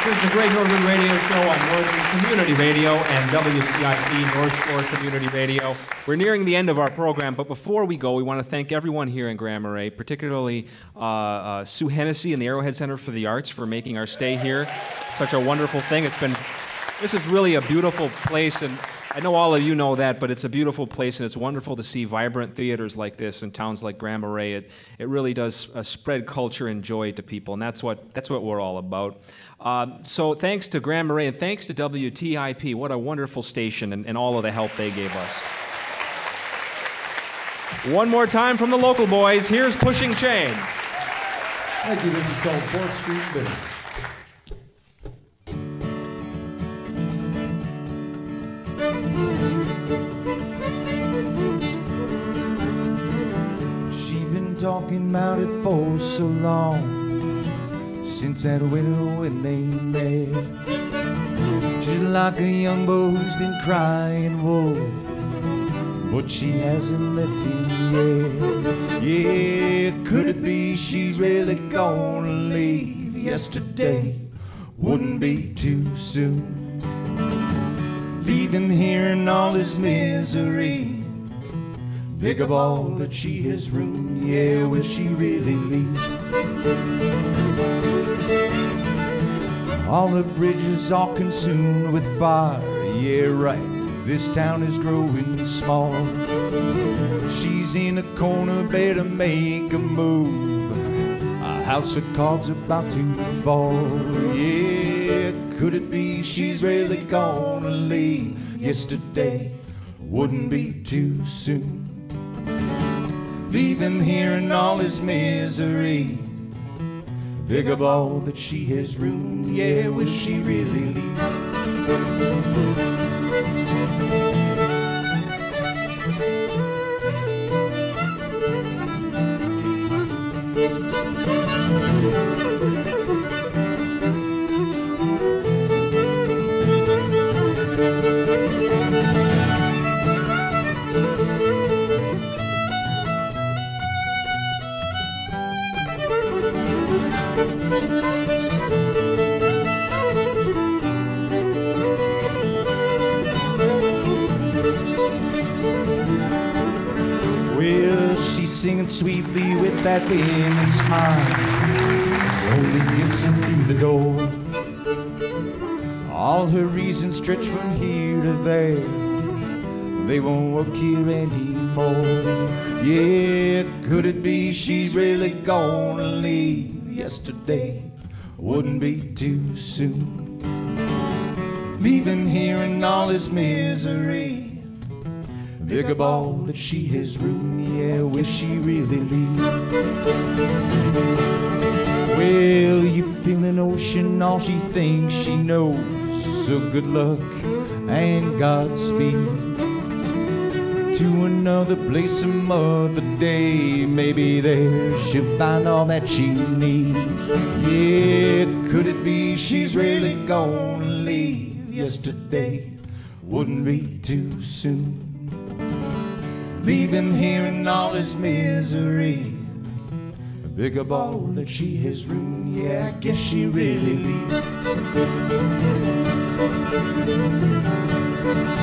This is the Great Northern Radio Show on Northern Community Radio and WTIP North Shore Community Radio. We're nearing the end of our program, but before we go, we want to thank everyone here in Grand Marais, particularly Sue Hennessy and the Arrowhead Center for the Arts for making our stay here such a wonderful thing. This is really a beautiful place, and I know all of you know that, but it's a beautiful place, and it's wonderful to see vibrant theaters like this in towns like Grand Marais. It really does spread culture and joy to people, and that's what we're all about. So thanks to Grand Marais, and thanks to WTIP. What a wonderful station, and all of the help they gave us. One more time from the local boys, here's Pushing Chains. Thank you. This is called 4th Street Bitter. Talking about it for so long, since that winter when they met. She's like a young boy who's been crying wolf, but she hasn't left him yet. Yeah, could it be she's really gonna leave? Yesterday wouldn't be too soon. Leaving here in all this misery, pick up all that she has ruined. Yeah, will she really leave? All the bridges are consumed with fire. Yeah, right, this town is growing small. She's in a corner, better make a move. A house of cards about to fall. Yeah, could it be she's really gonna leave? Yesterday wouldn't be too soon. Leave him here in all his misery, pick up all that she has ruined. Yeah, will she really leave? Singing sweetly with that women's smile, only gets him through the door. All her reasons stretch from here to there, they won't work here anymore. Yeah, could it be she's really gonna leave? Yesterday wouldn't be too soon. Leaving here in all his misery, pick up all that she has ruined. Yeah, will she really leave? Well, you feel an ocean, all she thinks she knows. So good luck and Godspeed to another place some other day. Maybe there she'll find all that she needs. Yeah, could it be she's really gonna leave? Yesterday wouldn't be too soon. Leave him here in all his misery, pick up all that she has ruined. Yeah, I guess she really leaves.